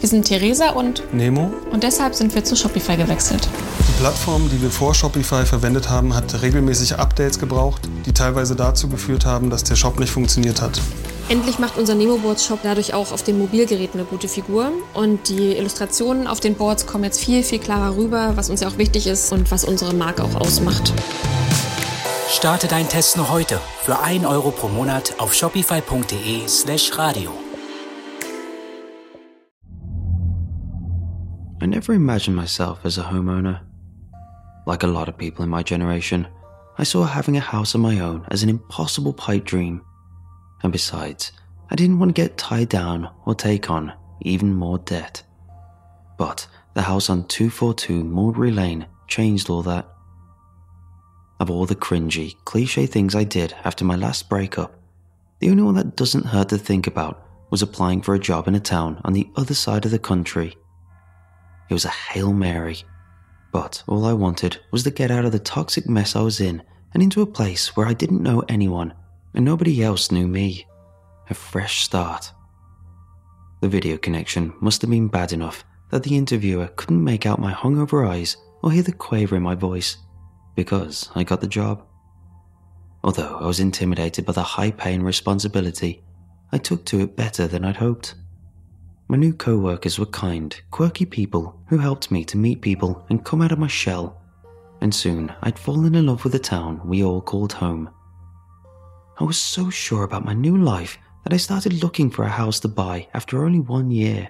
Wir sind Theresa und Nemo. Und deshalb sind wir zu Shopify gewechselt. Die Plattform, die wir vor Shopify verwendet haben, hat regelmäßig Updates gebraucht, die teilweise dazu geführt haben, dass der Shop nicht funktioniert hat. Endlich macht unser Nemo-Boards-Shop dadurch auch auf den Mobilgeräten eine gute Figur. Und die Illustrationen auf den Boards kommen jetzt viel, viel klarer rüber, was uns ja auch wichtig ist und was unsere Marke auch ausmacht. Starte deinen Test noch heute für 1 Euro pro Monat auf shopify.de/radio. I never imagined myself as a homeowner. Like a lot of people in my generation, I saw having a house of my own as an impossible pipe dream. And besides, I didn't want to get tied down or take on even more debt. But the house on 242 Mulberry Lane changed all that. Of all the cringy, cliche things I did after my last breakup, the only one that doesn't hurt to think about was applying for a job in a town on the other side of the country. It was a Hail Mary, but all I wanted was to get out of the toxic mess I was in and into a place where I didn't know anyone and nobody else knew me. A fresh start. The video connection must have been bad enough that the interviewer couldn't make out my hungover eyes or hear the quaver in my voice, because I got the job. Although I was intimidated by the high pay and responsibility, I took to it better than I'd hoped. My new co-workers were kind, quirky people who helped me to meet people and come out of my shell, and soon I'd fallen in love with the town we all called home. I was so sure about my new life that I started looking for a house to buy after only 1 year.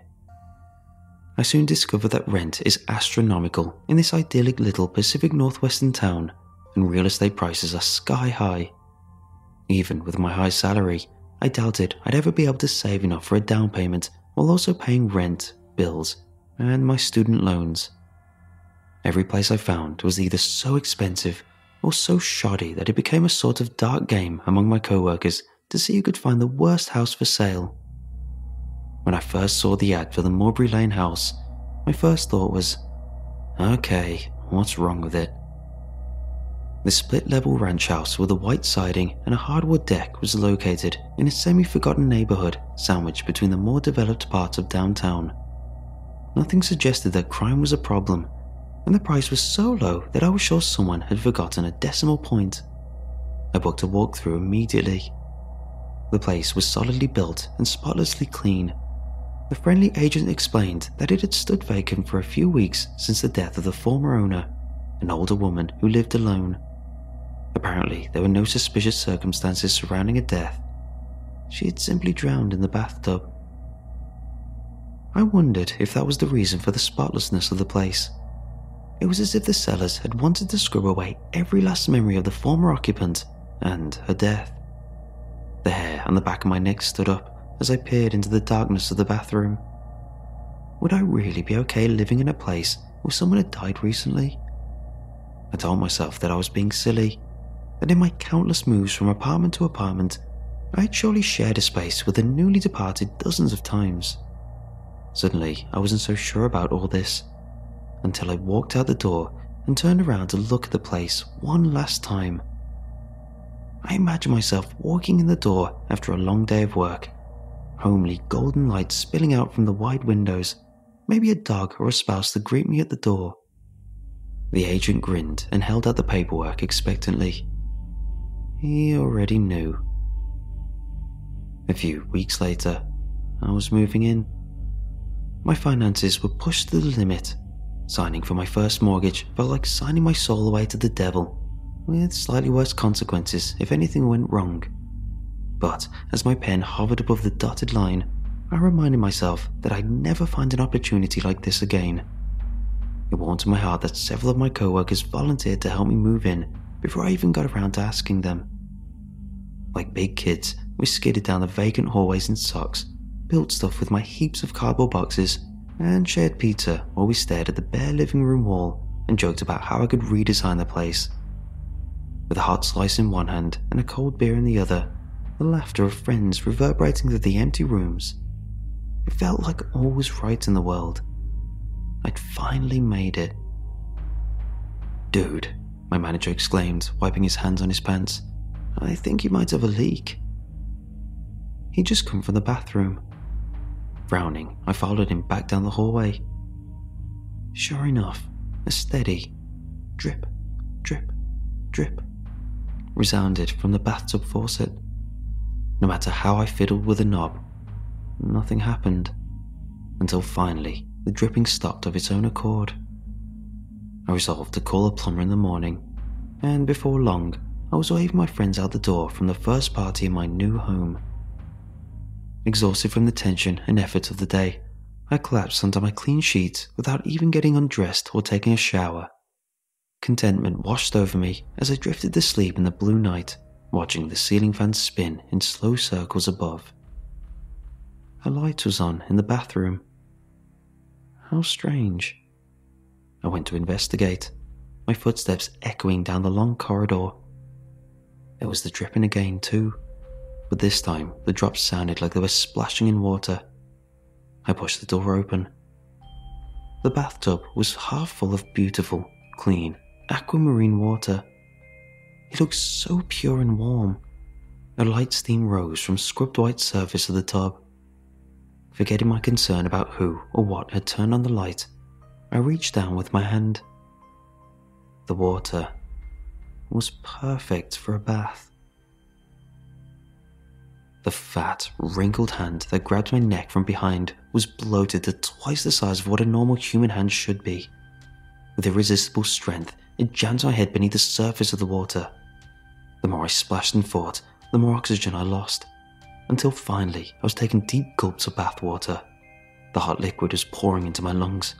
I soon discovered that rent is astronomical in this idyllic little Pacific Northwestern town, and real estate prices are sky high. Even with my high salary, I doubted I'd ever be able to save enough for a down payment while also paying rent, bills, and my student loans. Every place I found was either so expensive or so shoddy that it became a sort of dark game among my co-workers to see who could find the worst house for sale. When I first saw the ad for the Mulberry Lane house, my first thought was, okay, what's wrong with it? The split-level ranch house with a white siding and a hardwood deck was located in a semi-forgotten neighborhood sandwiched between the more developed parts of downtown. Nothing suggested that crime was a problem, and the price was so low that I was sure someone had forgotten a decimal point. I booked a walkthrough immediately. The place was solidly built and spotlessly clean. The friendly agent explained that it had stood vacant for a few weeks since the death of the former owner, an older woman who lived alone. Apparently, there were no suspicious circumstances surrounding her death. She had simply drowned in the bathtub. I wondered if that was the reason for the spotlessness of the place. It was as if the sellers had wanted to scrub away every last memory of the former occupant and her death. The hair on the back of my neck stood up as I peered into the darkness of the bathroom. Would I really be okay living in a place where someone had died recently? I told myself that I was being silly, that in my countless moves from apartment to apartment, I had surely shared a space with the newly departed dozens of times. Suddenly, I wasn't so sure about all this, until I walked out the door and turned around to look at the place one last time. I imagined myself walking in the door after a long day of work, homely golden light spilling out from the wide windows, maybe a dog or a spouse to greet me at the door. The agent grinned and held out the paperwork expectantly. He already knew. A few weeks later, I was moving in. My finances were pushed to the limit. Signing for my first mortgage felt like signing my soul away to the devil, with slightly worse consequences if anything went wrong. But as my pen hovered above the dotted line, I reminded myself that I'd never find an opportunity like this again. It warmed to my heart that several of my co-workers volunteered to help me move in before I even got around to asking them. Like big kids, we skidded down the vacant hallways in socks, built stuff with my heaps of cardboard boxes, and shared pizza while we stared at the bare living room wall and joked about how I could redesign the place. With a hot slice in one hand and a cold beer in the other, the laughter of friends reverberating through the empty rooms. It felt like all was right in the world. I'd finally made it. "Dude," my manager exclaimed, wiping his hands on his pants, "I think you might have a leak." He'd just come from the bathroom. Frowning, I followed him back down the hallway. Sure enough, a steady drip, drip, drip resounded from the bathtub faucet. No matter how I fiddled with the knob, nothing happened, until finally the dripping stopped of its own accord. I resolved to call a plumber in the morning, and before long I was waving my friends out the door from the first party in my new home. Exhausted from the tension and effort of the day, I collapsed under my clean sheets without even getting undressed or taking a shower. Contentment washed over me as I drifted to sleep in the blue night, watching the ceiling fan spin in slow circles above. A light was on in the bathroom. How strange. I went to investigate, my footsteps echoing down the long corridor. There was the dripping again too, but this time the drops sounded like they were splashing in water. I pushed the door open. The bathtub was half full of beautiful, clean, aquamarine water. It looked so pure and warm. A light steam rose from the scrubbed white surface of the tub. Forgetting my concern about who or what had turned on the light, I reached down with my hand. The water was perfect for a bath. The fat, wrinkled hand that grabbed my neck from behind was bloated to twice the size of what a normal human hand should be. With irresistible strength, it jammed my head beneath the surface of the water. The more I splashed and fought, the more oxygen I lost, until finally I was taking deep gulps of bath water. The hot liquid was pouring into my lungs.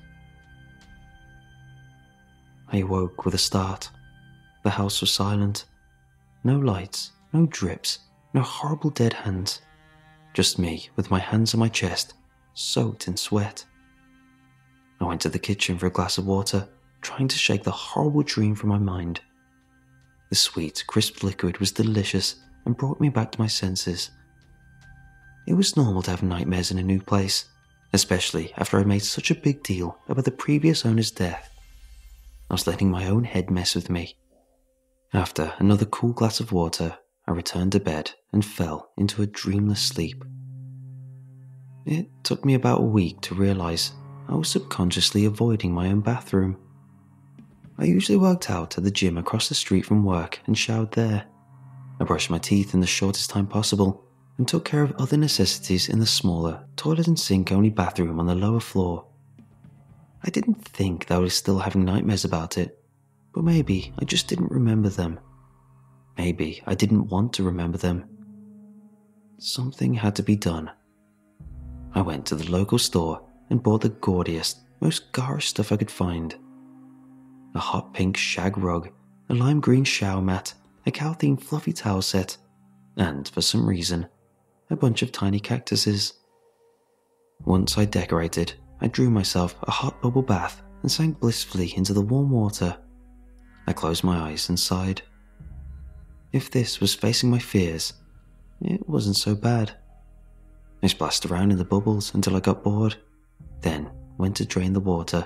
I awoke with a start. The house was silent. No lights, no drips, no horrible dead hands. Just me with my hands on my chest, soaked in sweat. I went to the kitchen for a glass of water, trying to shake the horrible dream from my mind. The sweet, crisp liquid was delicious and brought me back to my senses. It was normal to have nightmares in a new place, especially after I made such a big deal about the previous owner's death. I was letting my own head mess with me. After another cool glass of water, I returned to bed and fell into a dreamless sleep. It took me about a week to realize I was subconsciously avoiding my own bathroom. I usually worked out at the gym across the street from work and showered there. I brushed my teeth in the shortest time possible and took care of other necessities in the smaller, toilet and sink only bathroom on the lower floor. I didn't think that I was still having nightmares about it, but maybe I just didn't remember them. Maybe I didn't want to remember them. Something had to be done. I went to the local store and bought the gaudiest, most garish stuff I could find. A hot pink shag rug, a lime green shower mat, a cow-themed fluffy towel set, and, for some reason, a bunch of tiny cactuses. Once I decorated, I drew myself a hot bubble bath and sank blissfully into the warm water. I closed my eyes and sighed. If this was facing my fears, it wasn't so bad. I splashed around in the bubbles until I got bored, then went to drain the water.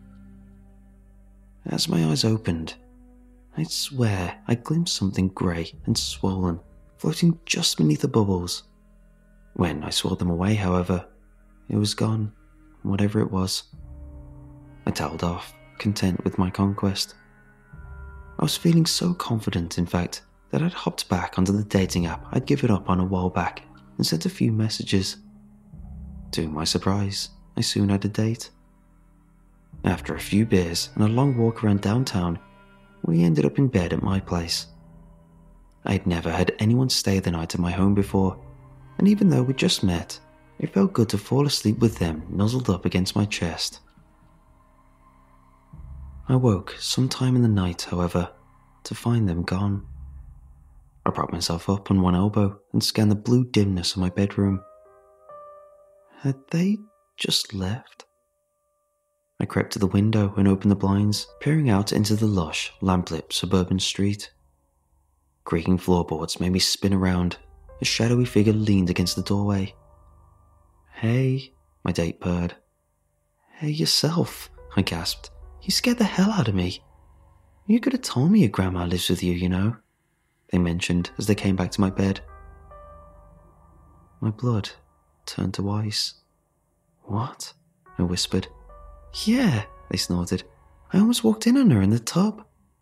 As my eyes opened, I'd swear I glimpsed something grey and swollen floating just beneath the bubbles. When I swore them away, however, it was gone, whatever it was. I toweled off, content with my conquest. I was feeling so confident, in fact, that I'd hopped back onto the dating app I'd given up on a while back and sent a few messages. To my surprise, I soon had a date. After a few beers and a long walk around downtown, we ended up in bed at my place. I'd never had anyone stay the night at my home before, and even though we'd just met, it felt good to fall asleep with them nuzzled up against my chest. I woke sometime in the night, however, to find them gone. I propped myself up on one elbow and scanned the blue dimness of my bedroom. Had they just left? I crept to the window and opened the blinds, peering out into the lush, lamplit suburban street. Creaking floorboards made me spin around. A shadowy figure leaned against the doorway. "Hey," my date purred. "Hey yourself," I gasped. "You scared the hell out of me. You could have told me your grandma lives with you, you know," they mentioned as they came back to my bed. My blood turned to ice. What? I whispered. Yeah, they snorted. I almost walked in on her in the tub.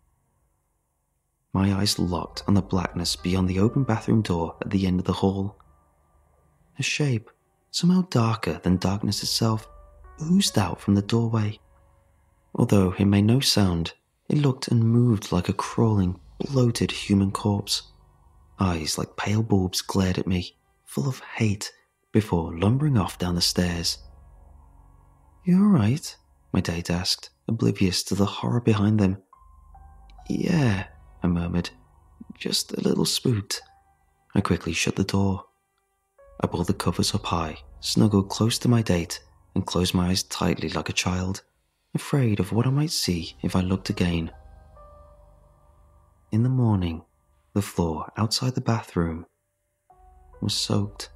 My eyes locked on the blackness beyond the open bathroom door at the end of the hall. A shape, somehow darker than darkness itself, oozed out from the doorway. Although it made no sound, it looked and moved like a crawling, bloated human corpse. Eyes like pale bulbs glared at me, full of hate, before lumbering off down the stairs. You alright? My date asked, oblivious to the horror behind them. Yeah, I murmured, just a little spooked. I quickly shut the door. I pulled the covers up high, snuggled close to my date, and closed my eyes tightly like a child, afraid of what I might see if I looked again. In the morning, the floor outside the bathroom was soaked.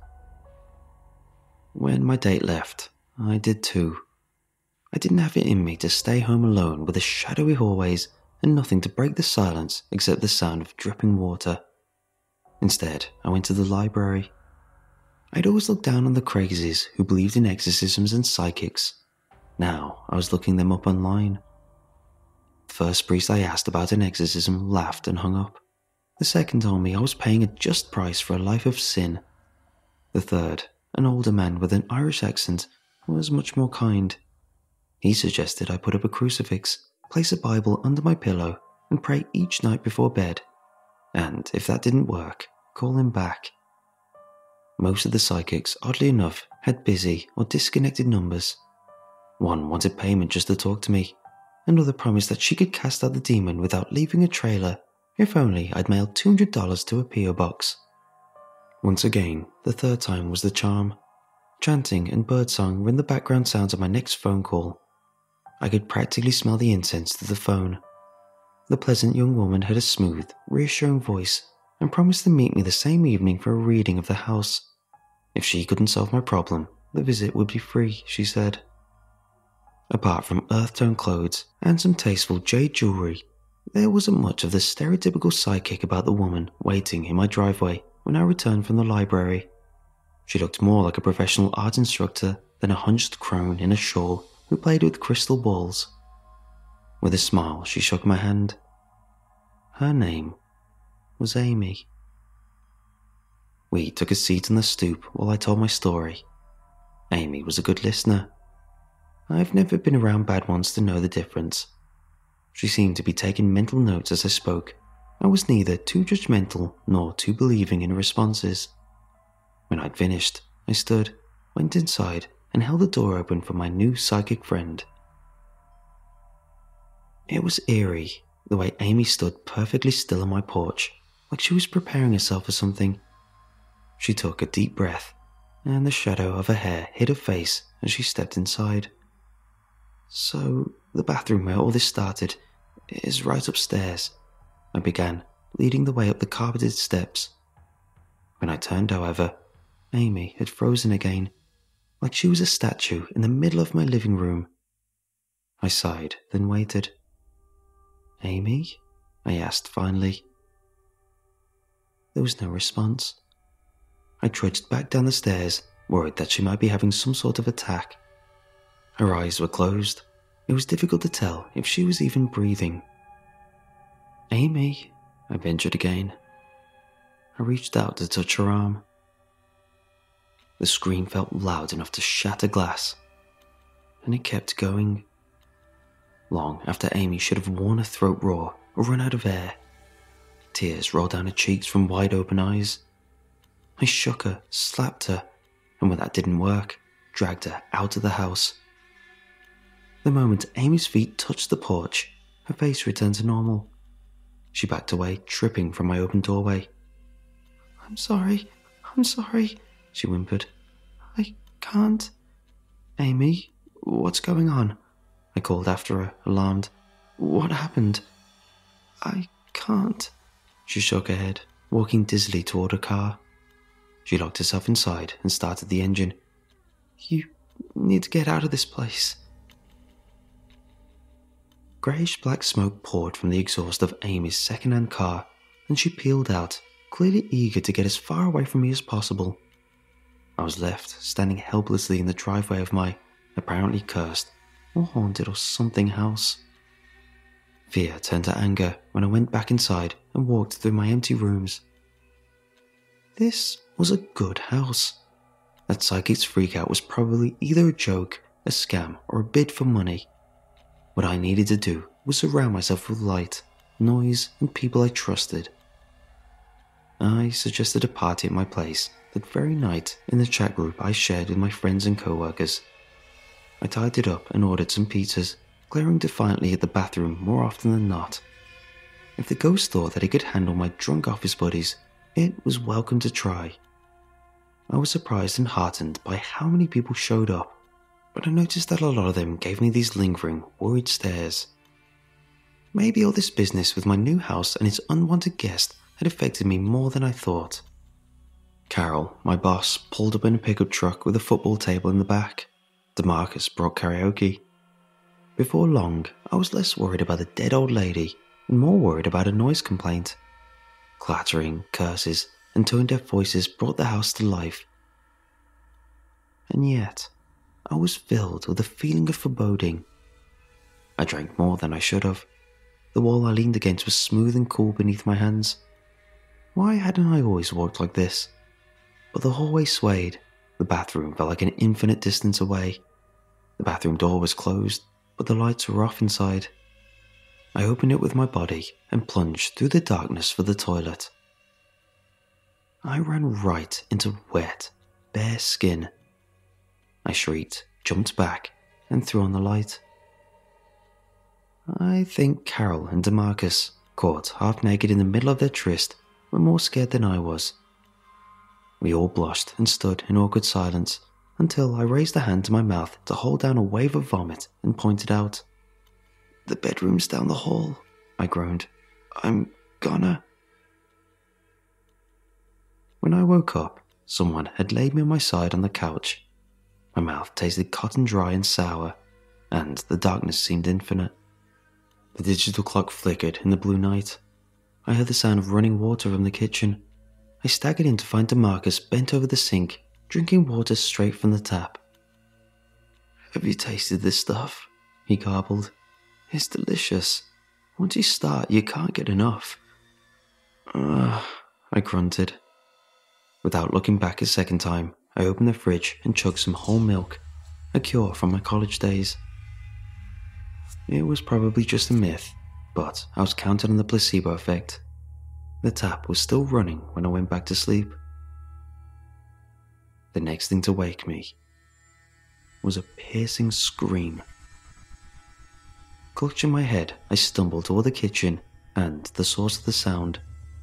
When my date left, I did too. I didn't have it in me to stay home alone with the shadowy hallways and nothing to break the silence except the sound of dripping water. Instead, I went to the library. I'd always looked down on the crazies who believed in exorcisms and psychics. Now, I was looking them up online. The first priest I asked about an exorcism laughed and hung up. The second told me I was paying a just price for a life of sin. The third, an older man with an Irish accent, was much more kind. He suggested I put up a crucifix, place a Bible under my pillow, and pray each night before bed. And if that didn't work, call him back. Most of the psychics, oddly enough, had busy or disconnected numbers. One wanted payment just to talk to me. Another promised that she could cast out the demon without leaving a trailer, if only I'd mailed $200 to a P.O. box. Once again, the third time was the charm. Chanting and birdsong were in the background sounds of my next phone call. I could practically smell the incense through the phone. The pleasant young woman had a smooth, reassuring voice and promised to meet me the same evening for a reading of the house. If she couldn't solve my problem, the visit would be free, she said. Apart from earth-tone clothes and some tasteful jade jewellery, there wasn't much of the stereotypical psychic about the woman waiting in my driveway when I returned from the library. She looked more like a professional art instructor than a hunched crone in a shawl who played with crystal balls. With a smile, she shook my hand. Her name was Amy. We took a seat on the stoop while I told my story. Amy was a good listener. I've never been around bad ones to know the difference. She seemed to be taking mental notes as I spoke. I was neither too judgmental nor too believing in her responses. When I'd finished, I stood, went inside, and held the door open for my new psychic friend. It was eerie, the way Amy stood perfectly still on my porch, like she was preparing herself for something. She took a deep breath, and the shadow of her hair hid her face as she stepped inside. So, the bathroom where all this started is right upstairs, I began, leading the way up the carpeted steps. When I turned, however, Amy had frozen again, like she was a statue in the middle of my living room. I sighed, then waited. Amy? I asked finally. There was no response. I trudged back down the stairs, worried that she might be having some sort of attack. Her eyes were closed. It was difficult to tell if she was even breathing. Amy, I ventured again. I reached out to touch her arm. The scream felt loud enough to shatter glass, and it kept going. Long after Amy should have worn her throat raw or run out of air. Tears rolled down her cheeks from wide open eyes. I shook her, slapped her, and when that didn't work, dragged her out of the house. The moment Amy's feet touched the porch, her face returned to normal. She backed away, tripping from my open doorway. I'm sorry, she whimpered. I can't. Amy, what's going on? I called after her, alarmed. What happened? I can't. She shook her head, walking dizzily toward her car. She locked herself inside and started the engine. You need to get out of this place. Greyish-black smoke poured from the exhaust of Amy's second-hand car, and she peeled out, clearly eager to get as far away from me as possible. I was left standing helplessly in the driveway of my apparently cursed or haunted or something house. Fear turned to anger when I went back inside and walked through my empty rooms. This was a good house. That psychic's freakout was probably either a joke, a scam, or a bid for money. What I needed to do was surround myself with light, noise, and people I trusted. I suggested a party at my place that very night in the chat group I shared with my friends and co-workers. I tidied up and ordered some pizzas, glaring defiantly at the bathroom more often than not. If the ghost thought that he could handle my drunk office buddies, it was welcome to try. I was surprised and heartened by how many people showed up, but I noticed that a lot of them gave me these lingering, worried stares. Maybe all this business with my new house and its unwanted guest had affected me more than I thought. Carol, my boss, pulled up in a pickup truck with a football table in the back. DeMarcus brought karaoke. Before long, I was less worried about the dead old lady and more worried about a noise complaint. Clattering, curses, and tone-deaf voices brought the house to life. And yet, I was filled with a feeling of foreboding. I drank more than I should have. The wall I leaned against was smooth and cool beneath my hands. Why hadn't I always walked like this? But the hallway swayed. The bathroom felt like an infinite distance away. The bathroom door was closed, but the lights were off inside. I opened it with my body and plunged through the darkness for the toilet. I ran right into wet, bare skin. I shrieked, jumped back, and threw on the light. I think Carol and DeMarcus, caught half naked in the middle of their tryst, were more scared than I was. We all blushed and stood in awkward silence until I raised a hand to my mouth to hold down a wave of vomit and pointed out. "The bedroom's down the hall," I groaned. "I'm gonna..." When I woke up, someone had laid me on my side on the couch. My mouth tasted cotton dry and sour, and the darkness seemed infinite. The digital clock flickered in the blue night. I heard the sound of running water from the kitchen. I staggered in to find DeMarcus bent over the sink, drinking water straight from the tap. "Have you tasted this stuff?" he garbled. "It's delicious. Once you start, you can't get enough." I grunted. Without looking back a second time, I opened the fridge and chugged some whole milk, a cure from my college days. It was probably just a myth, but I was counting on the placebo effect. The tap was still running when I went back to sleep. The next thing to wake me was a piercing scream. Clutching my head, I stumbled toward the kitchen and the source of the sound.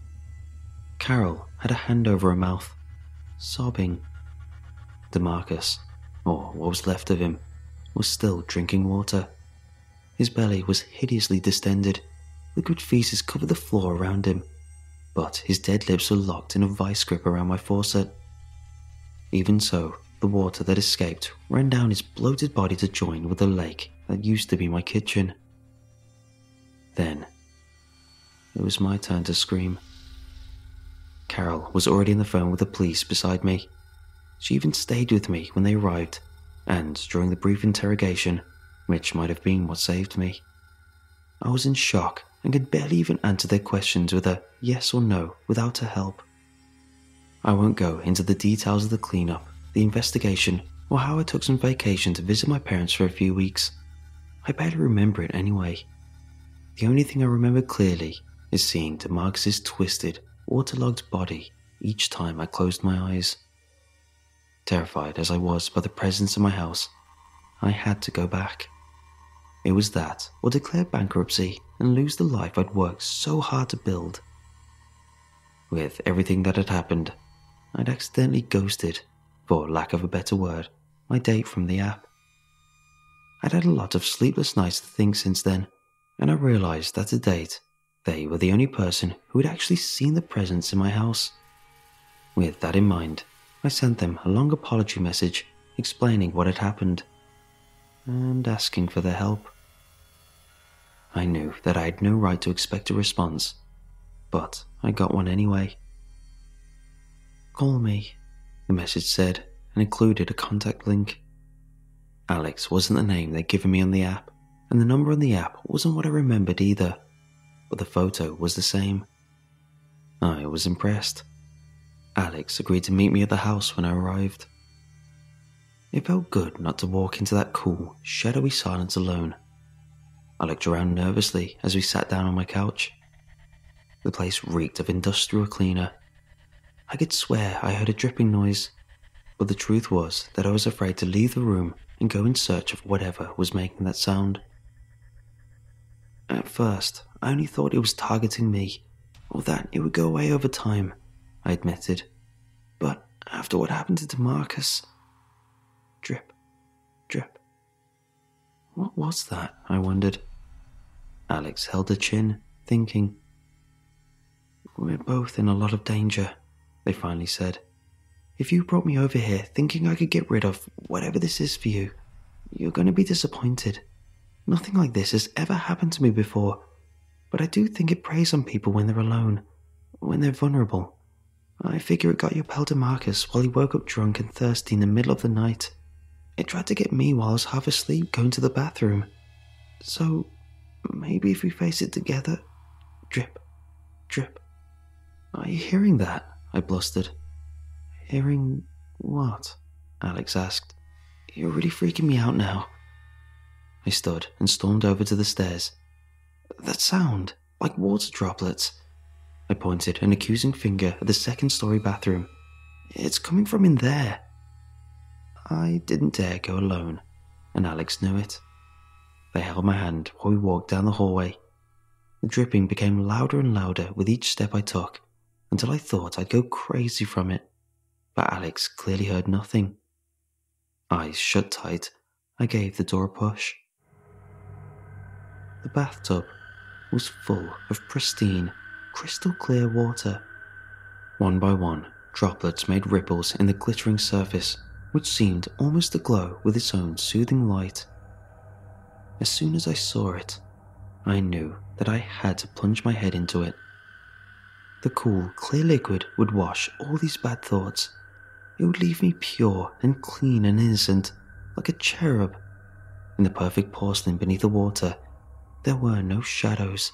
Carol had a hand over her mouth, sobbing. DeMarcus, or what was left of him, was still drinking water. His belly was hideously distended. Liquid feces covered the floor around him, but his dead lips were locked in a vice grip around my faucet. Even so, the water that escaped ran down his bloated body to join with the lake that used to be my kitchen. Then, it was my turn to scream. Carol was already on the phone with the police beside me. She even stayed with me when they arrived, and during the brief interrogation, which might have been what saved me. I was in shock and could barely even answer their questions with a yes or no without her help. I won't go into the details of the cleanup, the investigation, or how I took some vacation to visit my parents for a few weeks. I barely remember it anyway. The only thing I remember clearly is seeing DeMarcus' twisted, waterlogged body each time I closed my eyes. Terrified as I was by the presence in my house, I had to go back. It was that or declare bankruptcy and lose the life I'd worked so hard to build. With everything that had happened, I'd accidentally ghosted, for lack of a better word, my date from the app. I'd had a lot of sleepless nights to think since then, and I realized that to date, they were the only person who had actually seen the presence in my house. With that in mind, I sent them a long apology message explaining what had happened, and asking for their help. I knew that I had no right to expect a response, but I got one anyway. "Call me," the message said, and included a contact link. Alex wasn't the name they'd given me on the app, and the number on the app wasn't what I remembered either, but the photo was the same. I was impressed. Alex agreed to meet me at the house when I arrived. It felt good not to walk into that cool, shadowy silence alone. I looked around nervously as we sat down on my couch. The place reeked of industrial cleaner. I could swear I heard a dripping noise, but the truth was that I was afraid to leave the room and go in search of whatever was making that sound. At first, I only thought it was targeting me, or that it would go away over time, I admitted. But after what happened to DeMarcus... Drip, drip. What was that, I wondered. Alex held her chin, thinking. We're both in a lot of danger, they finally said. If you brought me over here thinking I could get rid of whatever this is for you, you're going to be disappointed. Nothing like this has ever happened to me before, but I do think it preys on people when they're alone, when they're vulnerable. I figure it got your pal DeMarcus while he woke up drunk and thirsty in the middle of the night. It tried to get me while I was half asleep going to the bathroom. So, maybe if we face it together... Drip, drip. Are you hearing that? I blustered. Hearing what? Alex asked. You're really freaking me out now. I stood and stormed over to the stairs. That sound, like water droplets. I pointed an accusing finger at the second-story bathroom. It's coming from in there. I didn't dare go alone, and Alex knew it. They held my hand while we walked down the hallway. The dripping became louder and louder with each step I took, until I thought I'd go crazy from it. But Alex clearly heard nothing. Eyes shut tight, I gave the door a push. The bathtub was full of pristine, crystal clear water. One by one, droplets made ripples in the glittering surface, which seemed almost to glow with its own soothing light. As soon as I saw it, I knew that I had to plunge my head into it. The cool, clear liquid would wash all these bad thoughts. It would leave me pure and clean and innocent, like a cherub. In the perfect porcelain beneath the water, there were no shadows.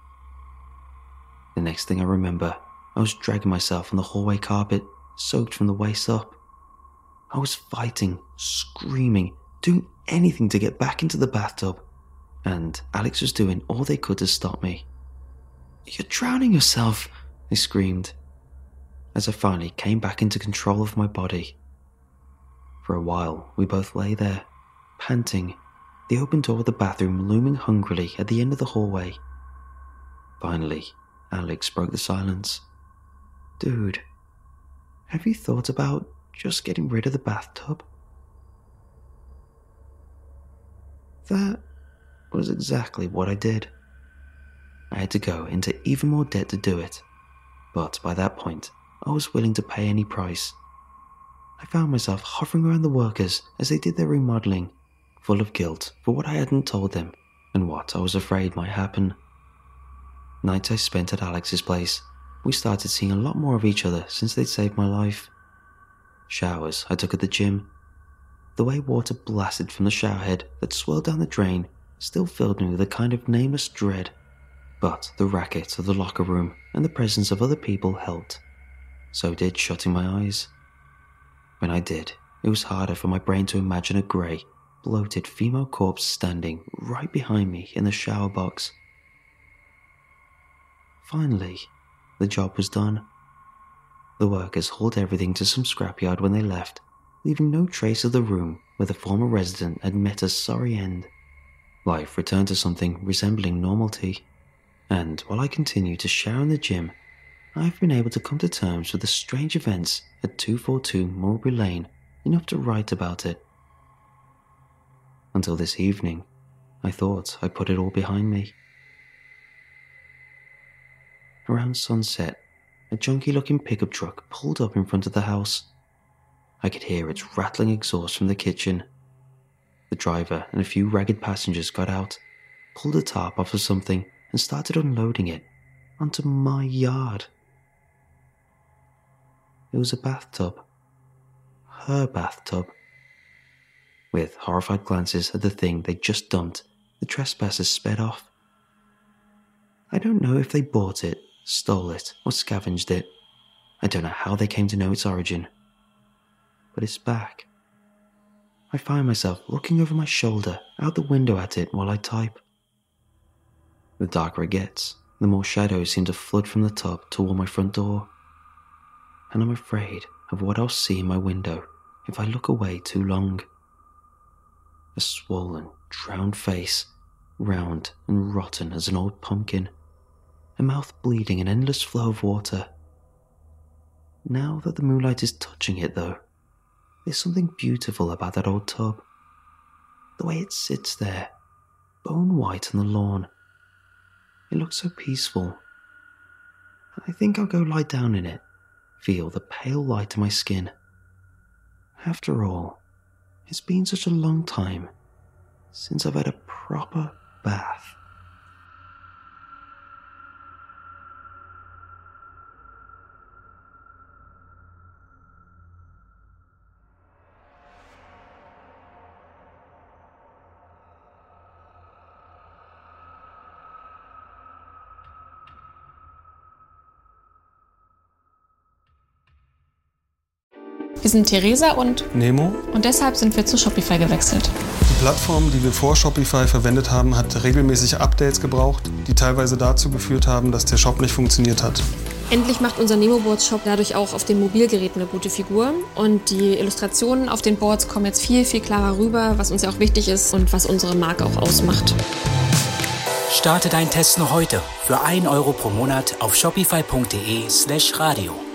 The next thing I remember, I was dragging myself on the hallway carpet, soaked from the waist up. I was fighting, screaming, doing anything to get back into the bathtub, and Alex was doing all they could to stop me. You're drowning yourself, I screamed, as I finally came back into control of my body. For a while, we both lay there, panting, the open door of the bathroom looming hungrily at the end of the hallway. Finally, Alex broke the silence. Dude, have you thought about just getting rid of the bathtub? That was exactly what I did. I had to go into even more debt to do it, but by that point, I was willing to pay any price. I found myself hovering around the workers as they did their remodeling, full of guilt for what I hadn't told them and what I was afraid might happen. Nights I spent at Alex's place, we started seeing a lot more of each other since they'd saved my life. Showers I took at the gym. The way water blasted from the showerhead that swirled down the drain still filled me with a kind of nameless dread, but the racket of the locker room and the presence of other people helped. So did shutting my eyes. When I did, it was harder for my brain to imagine a grey, bloated female corpse standing right behind me in the shower box. Finally, the job was done. The workers hauled everything to some scrapyard when they left, leaving no trace of the room where the former resident had met a sorry end. Life returned to something resembling normality, and while I continue to shower in the gym, I've been able to come to terms with the strange events at 242 Mulberry Lane enough to write about it. Until this evening, I thought I put it all behind me. Around sunset, a junky-looking pickup truck pulled up in front of the house. I could hear its rattling exhaust from the kitchen. The driver and a few ragged passengers got out, pulled a tarp off of something, and started unloading it onto my yard. It was a bathtub. her bathtub. With horrified glances at the thing they'd just dumped, the trespassers sped off. I don't know if they bought it, stole it, or scavenged it. I don't know how they came to know its origin. But it's back. I find myself looking over my shoulder out the window at it while I type. The darker it gets, the more shadows seem to flood from the tub toward my front door. And I'm afraid of what I'll see in my window if I look away too long. A swollen, drowned face, round and rotten as an old pumpkin. A mouth bleeding an endless flow of water. Now that the moonlight is touching it, though, there's something beautiful about that old tub. The way it sits there, bone white on the lawn. It looks so peaceful. I think I'll go lie down in it, feel the pale light on my skin. After all, it's been such a long time since I've had a proper bath. Wir sind Theresa und Nemo. Und deshalb sind wir zu Shopify gewechselt. Die Plattform, die wir vor Shopify verwendet haben, hat regelmäßig Updates gebraucht, die teilweise dazu geführt haben, dass der Shop nicht funktioniert hat. Endlich macht unser Nemo-Boards-Shop dadurch auch auf den Mobilgeräten eine gute Figur. Und die Illustrationen auf den Boards kommen jetzt viel, viel klarer rüber, was uns ja auch wichtig ist und was unsere Marke auch ausmacht. Starte deinen Test noch heute für 1 € pro Monat auf shopify.de/radio.